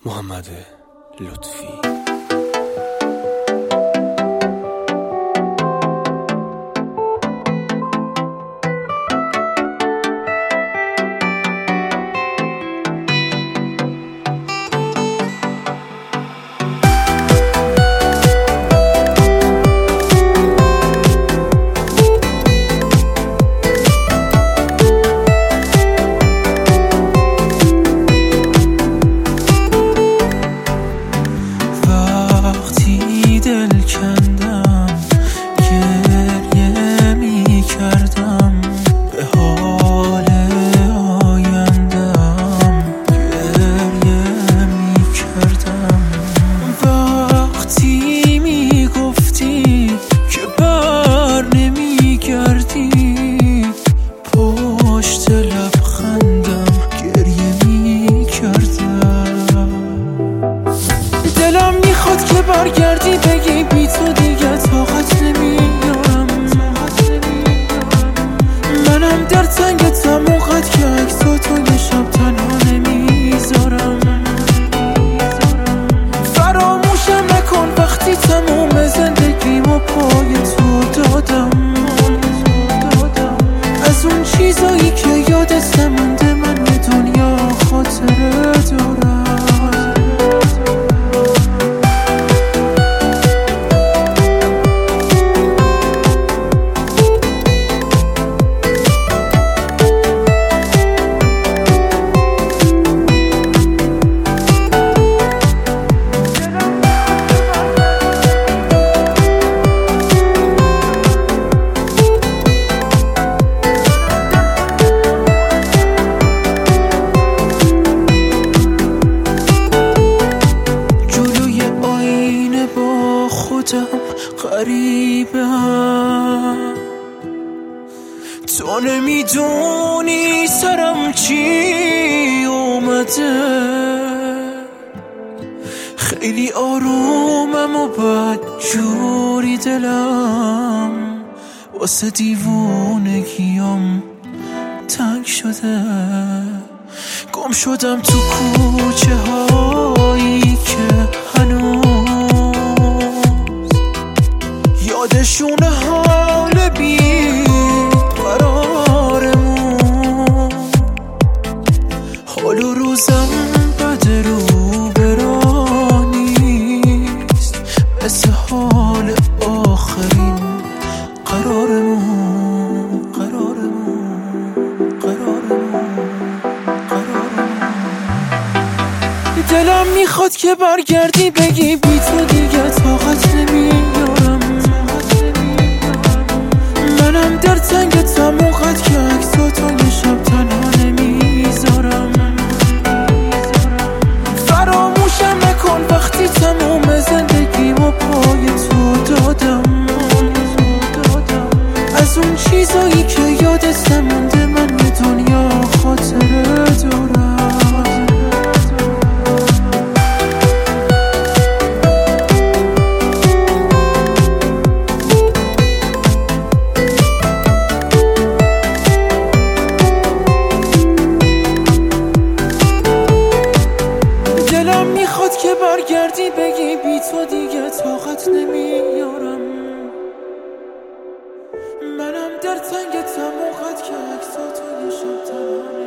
محمد لطفی. دل کندم گریه می کردم به حال آیندم گریه می کردم وقتی می گفتی که بر نمی گردی پشت لبخندم گریه می کردم دلم میخواد که برگردی بگی بی تو دیگه طاقت نمیارم منم در تنگ تموقت که عکساتو یه شب تنها نمیذارم فراموشم نکن وقتی تموم زندگیمو پای تو دادم از اون چیزایی که یادت نمونده من یه دنیا خاطره دارم غریبم تو نمیدونی سرم چی اومده خیلی آرومم و بدجوری دلم واسه دیوونگیم تنگ شده گم شدم تو کوچه هایی که هنوز یادشون حال بی قرارمون حال و روزم بد رو برانیست مثل حال آخرین قرارمون دلم میخواد که برگردی بگی بی تو دیگه طاقت نمیارم منم در تنگ تموقت که عکساتو یه شب تنها نمیذارم فراموشم نکن وقتی تموم زندگیمو پای تو دادم از اون چیزایی که یادت نمونده من یه دنیا خاطره دارم میخواد که برگردی بگی بی تو دیگه طاقت نمیارم منم در تنگ تموقت که عکساتو یه شب تنها